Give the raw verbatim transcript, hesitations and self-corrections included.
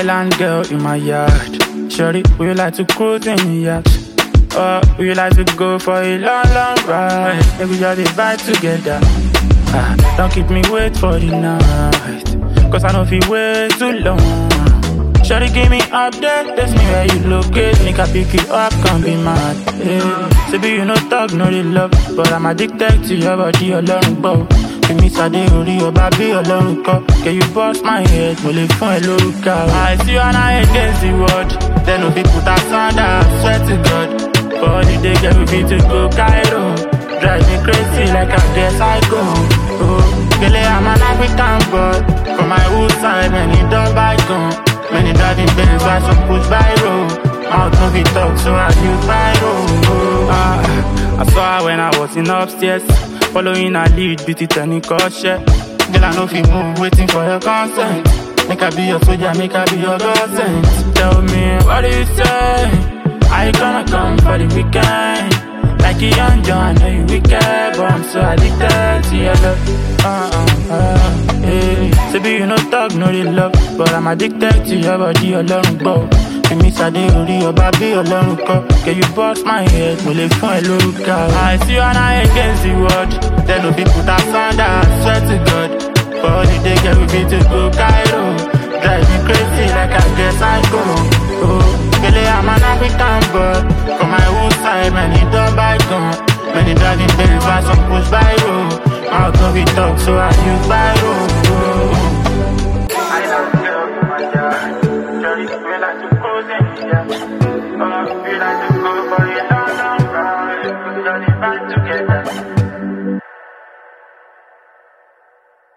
Island girl in my yard. Shorty, would you like to cruise in the yacht? Or would you like to go for a long, long ride? Maybe we just vibe together. Ah, don't keep me wait for the night, cause I know if you wait too long. Shorty give me update, that's me where you locate. Make I pick you up, can't be mad. Yeah. Say be you no talk, no they love, but I'm addicted to your body, alone, bro. Give me Sade, Ori, or Babi, alone, go. Can you bust my head, will it fun, look out? I see you and I against the world. Then no people put us under, I swear to God. For the day, get with me to go Cairo. Drive me crazy like I guess I go. Oh, Gele, I'm an African boy. From my old side, many done by gun. Many driving Benz, why some push by road. Out of it talk, so I use by road. Ah, I saw her when I was in upstairs. Following her lead, beat it any caution. Girl, I know if you move, waiting for your consent. Make I be your soldier, make I be your godsend. Tell me, what do you say? Are you gonna come for the weekend? Like a young John, I know you wicked, but I'm so addicted to your love. Uh-uh, uh, yeah. So be you no talk, no they love, but I'm addicted to your body, alone, bro. Give me Sade, Ori, or Babi, alone, go. Can you bust my head, will it fun, look out? I see you and I against the world. Then no people that thunder, I swear to God. For the day, get with me to go Cairo. Drive me crazy like I guess I go. Oh, Gele, I'm an African boy. From my old side, many done by gun. Many driving Benz, why some push by road. Out of it talk, so I use by road.